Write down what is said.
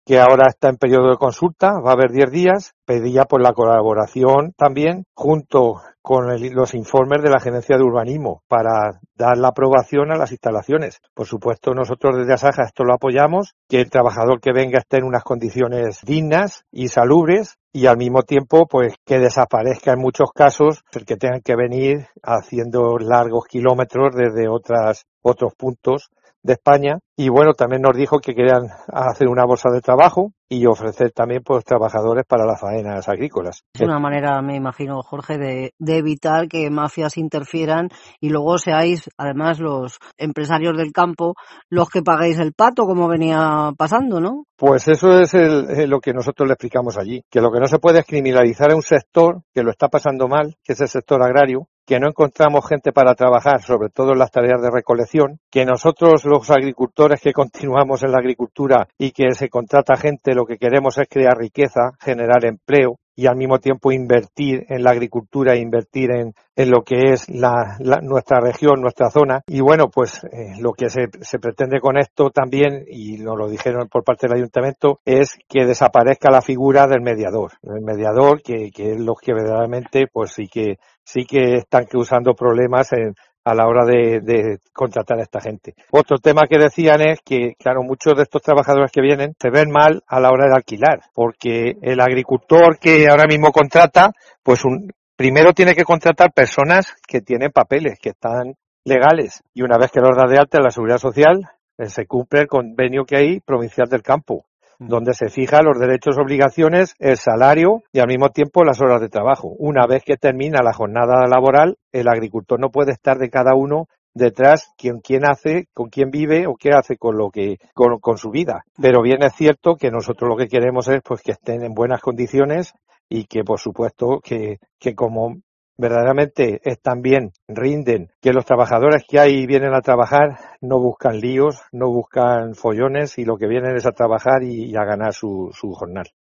que ahora está en periodo de consulta, va a haber 10 días, pedía por la colaboración también junto con los informes de la Gerencia de Urbanismo para dar la aprobación a las instalaciones. Por supuesto, nosotros desde Asaja esto lo apoyamos, que el trabajador que venga esté en unas condiciones dignas y salubres y al mismo tiempo pues que desaparezca en muchos casos el que tengan que venir haciendo largos kilómetros desde otros puntos de España. Y bueno, también nos dijo que querían hacer una bolsa de trabajo y ofrecer también pues trabajadores para las faenas agrícolas. Es una manera, me imagino, Jorge, de evitar que mafias interfieran y luego seáis, además, los empresarios del campo los que paguéis el pato, como venía pasando, ¿no? Pues eso es lo que nosotros le explicamos allí, que lo que no se puede es criminalizar a un sector que lo está pasando mal, que es el sector agrario, que no encontramos gente para trabajar, sobre todo en las tareas de recolección, que nosotros los agricultores que continuamos en la agricultura y que se contrata gente, lo que queremos es crear riqueza, generar empleo y al mismo tiempo invertir en la agricultura e invertir en lo que es nuestra región, nuestra zona. Y bueno, pues lo que se pretende con esto también, y nos lo dijeron por parte del ayuntamiento, es que desaparezca la figura del mediador. El mediador que es lo que verdaderamente pues sí que están causando problemas a la hora de contratar a esta gente. Otro tema que decían es que, claro, muchos de estos trabajadores que vienen se ven mal a la hora de alquilar, porque el agricultor que ahora mismo contrata, pues primero tiene que contratar personas que tienen papeles, que están legales, y una vez que los da de alta en la Seguridad Social, se cumple el convenio que hay provincial del campo, donde se fijan los derechos, obligaciones, el salario y al mismo tiempo las horas de trabajo. Una vez que termina la jornada laboral, el agricultor no puede estar de cada uno detrás quién hace, con quién vive o qué hace con su vida. Pero bien es cierto que nosotros lo que queremos es pues que estén en buenas condiciones y que por supuesto que como verdaderamente están bien, rinden, que los trabajadores que ahí vienen a trabajar no buscan líos, no buscan follones y lo que vienen es a trabajar y a ganar su jornal.